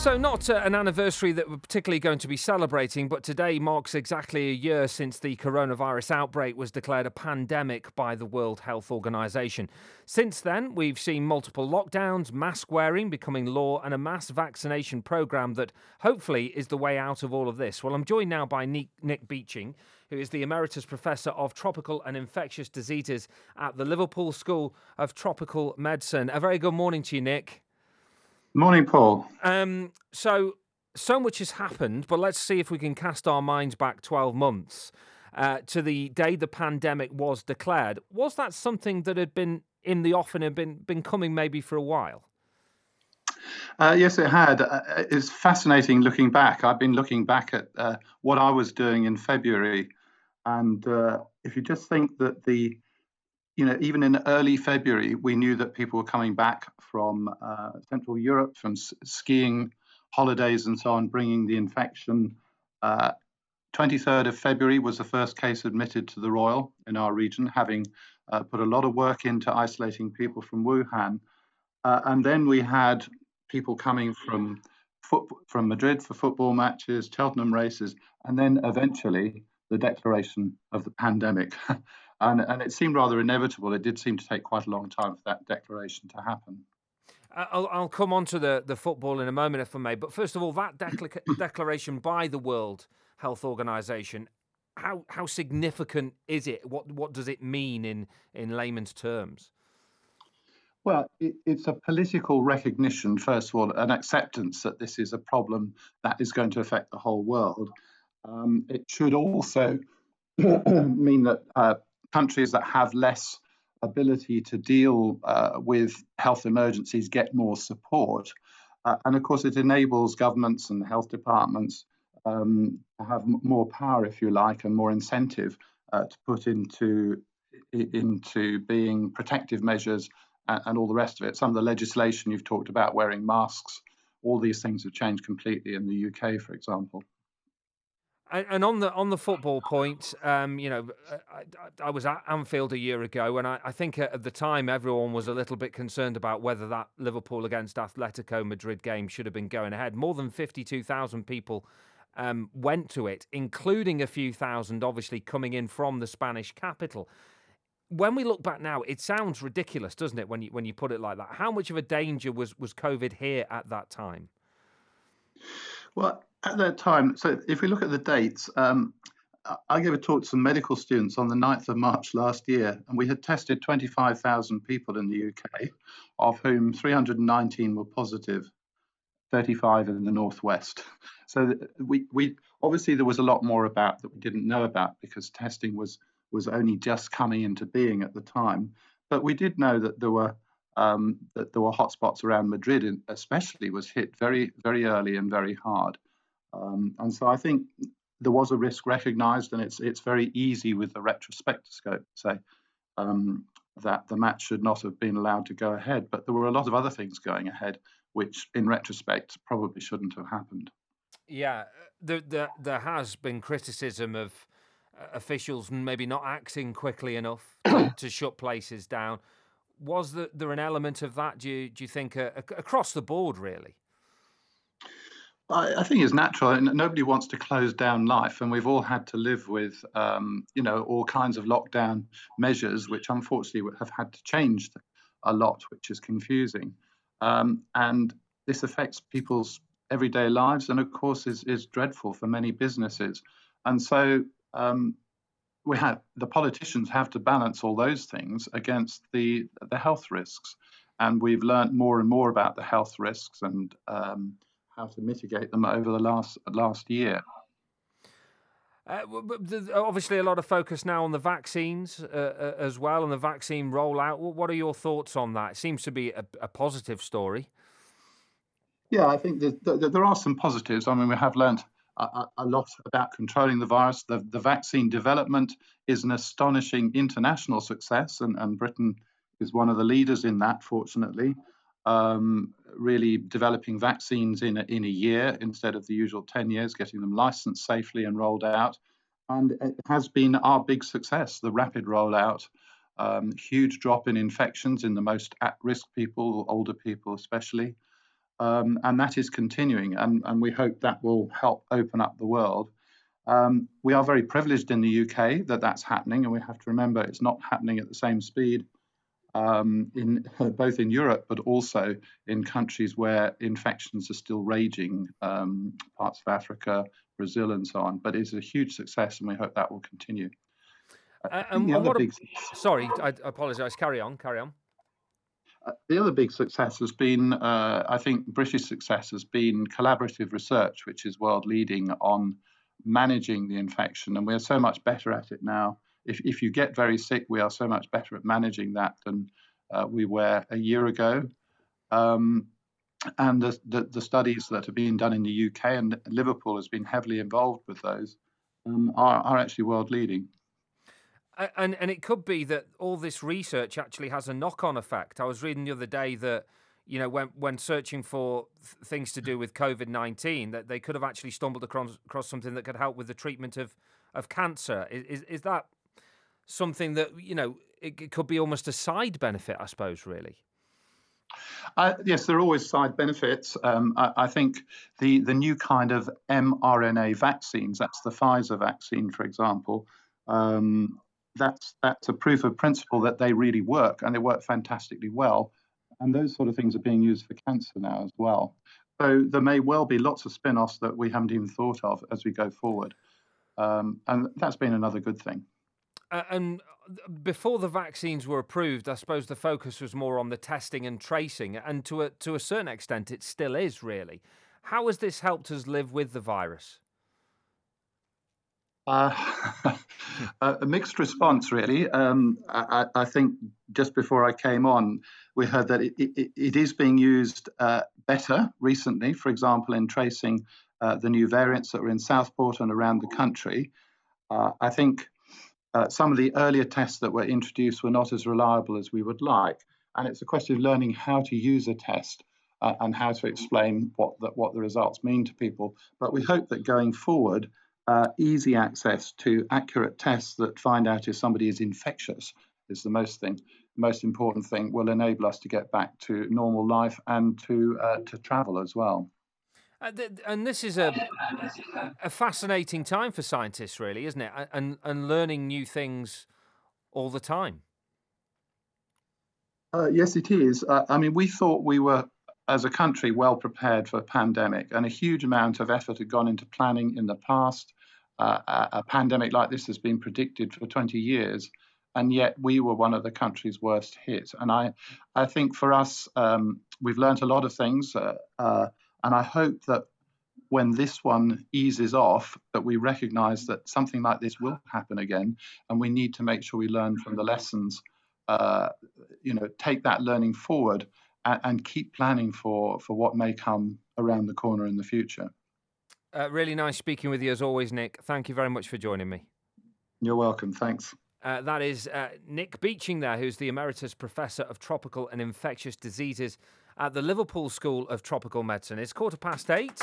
So, not an anniversary that we're particularly going to be celebrating, but today marks exactly a year since the coronavirus outbreak was declared a pandemic by the World Health Organization. Since then, we've seen multiple lockdowns, mask wearing becoming law, and a mass vaccination program that hopefully is the way out of all of this. Well, I'm joined now by Nick Beeching, who is the Emeritus Professor of Tropical and Infectious Diseases at the Liverpool School of Tropical Medicine. A very good morning to you, Nick. Morning, Paul. So much has happened, but let's see if we can cast our minds back 12 months to the day the pandemic was declared. Was that something that had been in the offing and been coming maybe for a while? Yes, it had. It's fascinating looking back. I've been looking back at what I was doing in February, and if you just think that even in early February, we knew that people were coming back from Central Europe, from skiing holidays and so on, bringing the infection. 23rd of February was the first case admitted to the Royal in our region, having put a lot of work into isolating people from Wuhan. And then we had people coming from Madrid for football matches, Cheltenham races, and then eventually the declaration of the pandemic. And it seemed rather inevitable. It did seem to take quite a long time for that declaration to happen. I'll come on to the football in a moment, if I may. But first of all, that declaration by the World Health Organization, how significant is it? What does it mean in layman's terms? Well, it's a political recognition, first of all, an acceptance that this is a problem that is going to affect the whole world. It should also mean that countries that have less ability to deal with health emergencies get more support. And of course, it enables governments and health departments to have more power, if you like, and more incentive to put into being protective measures and all the rest of it. Some of the legislation you've talked about, wearing masks, all these things have changed completely in the UK, for example. And on the football point, I was at Anfield a year ago, and I think at the time everyone was a little bit concerned about whether that Liverpool against Atletico Madrid game should have been going ahead. More than 52,000 people went to it, including a few thousand, obviously, coming in from the Spanish capital. When we look back now, it sounds ridiculous, doesn't it, when you put it like that? How much of a danger was COVID here at that time? Well, at that time, so if we look at the dates, I gave a talk to some medical students on the 9th of March last year, and we had tested 25,000 people in the UK, of whom 319 were positive, 35 in the Northwest. So we obviously there was a lot more about that we didn't know about because testing was only just coming into being at the time. But we did know that there were hotspots around Madrid, especially was hit very, very early and very hard. And so I think there was a risk recognised, and it's very easy with the retrospectoscope to say that the match should not have been allowed to go ahead. But there were a lot of other things going ahead, which in retrospect probably shouldn't have happened. Yeah, there has been criticism of officials maybe not acting quickly enough to shut places down. Was there an element of that, do you think, across the board, really? I think it's natural. Nobody wants to close down life, and we've all had to live with, all kinds of lockdown measures, which unfortunately have had to change a lot, which is confusing. And this affects people's everyday lives, and of course is dreadful for many businesses. And so the politicians have to balance all those things against the health risks, and we've learned more and more about the health risks and how to mitigate them over the last year. Obviously, a lot of focus now on the vaccines as well, and the vaccine rollout. What are your thoughts on that? It seems to be a positive story. Yeah, I think there are some positives. I mean, we have learned a lot about controlling the virus. The vaccine development is an astonishing international success, and Britain is one of the leaders in that, fortunately. Really developing vaccines in a year instead of the usual 10 years, getting them licensed safely and rolled out. And it has been our big success, the rapid rollout, huge drop in infections in the most at-risk people, older people especially. and that is continuing, and we hope that will help open up the world. We are very privileged in the UK that that's happening, and we have to remember it's not happening at the same speed in both in Europe, but also in countries where infections are still raging, parts of Africa, Brazil, and so on. But it's a huge success, and we hope that will continue. I think the And other what? big Sorry, I apologise. Carry on. Carry on. The other big success has been, I think, British success has been collaborative research, which is world leading on managing the infection, and we're so much better at it now. If you get very sick, we are so much better at managing that than we were a year ago. Um, and the studies that are being done in the UK, and Liverpool has been heavily involved with those, are actually world leading. And it could be that all this research actually has a knock-on effect. I was reading the other day that, when searching for things to do with COVID-19, that they could have actually stumbled across something that could help with the treatment of cancer. Is that something that, it could be almost a side benefit, I suppose, really? Yes, there are always side benefits. I think the new kind of mRNA vaccines, that's the Pfizer vaccine, for example, that's a proof of principle that they really work, and they work fantastically well. And those sort of things are being used for cancer now as well. So there may well be lots of spin-offs that we haven't even thought of as we go forward. And that's been another good thing. And before the vaccines were approved, I suppose the focus was more on the testing and tracing, and to a certain extent, it still is really. How has this helped us live with the virus? Uh, a mixed response, really. I think just before I came on, we heard that it is being used better recently, for example, in tracing the new variants that were in Southport and around the country. I think some of the earlier tests that were introduced were not as reliable as we would like. And it's a question of learning how to use a test and how to explain what the results mean to people. But we hope that going forward, easy access to accurate tests that find out if somebody is infectious is the most important thing, will enable us to get back to normal life and to travel as well. And this is a fascinating time for scientists, really, isn't it? And learning new things all the time. Yes, it is. I mean, we thought we were, as a country, well prepared for a pandemic, and a huge amount of effort had gone into planning in the past. A pandemic like this has been predicted for 20 years, and yet we were one of the countries worst hit. And I think for us, we've learned a lot of things, and I hope that when this one eases off, that we recognise that something like this will happen again, and we need to make sure we learn from the lessons. Take that learning forward and keep planning for what may come around the corner in the future. Really nice speaking with you as always, Nick. Thank you very much for joining me. You're welcome. Thanks. That is Nick Beeching there, who's the Emeritus Professor of Tropical and Infectious Diseases at the Liverpool School of Tropical Medicine. It's 8:15.